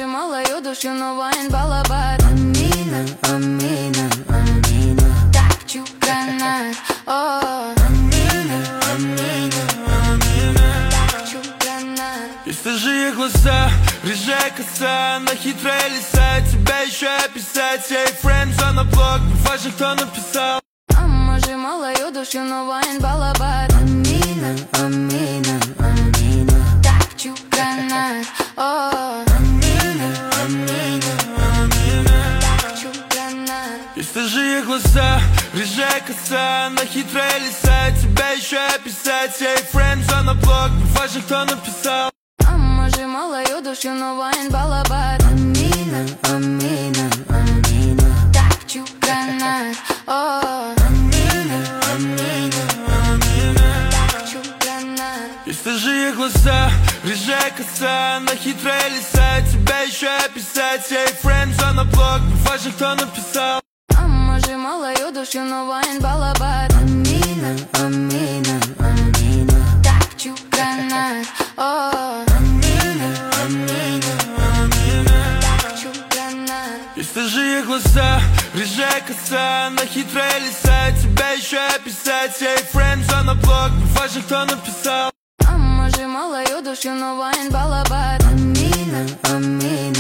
може мою душу, но вайн балабар. Амина, амина, амина. Топчу гранат, о. Амина, амина, амина. Топчу гранат. Есть же глаза, рыжая коса, на хитрая лиса, тебя еще описать. Эй, френдзон на блог, не важно, кто написал. А може мою душу, но вайн балабар. Амина, амина, амина. Топчу гранат, о. Амина, амина, амина. Топчу гранат. Есть же глаза, рыжая коса, на хитрая лиса, тебя еще описать. Эй, френдзон на блог, не важно, кто написал. А може мою душу, но вайн балабар. Амина, амина, амина. Топчу гранат, о. Амина, амина, амина. Топчу гранат. Есть же глаза, рыжая коса, на хитрая лиса, тебя еще описать. Эй, френдзон на блог, не важно, кто написал. А може мою душу, но вайн балабар. Амина, амина, амина. Топчу гранат, о. Амина, амина, амина. Топчу гранат. Есть же глаза, рыжая коса, на хитрая лиса, тебя еще описать. Эй, френдзон на блог, не важно, кто написал. А може мою душу, но вайн балабар. Амина, амина.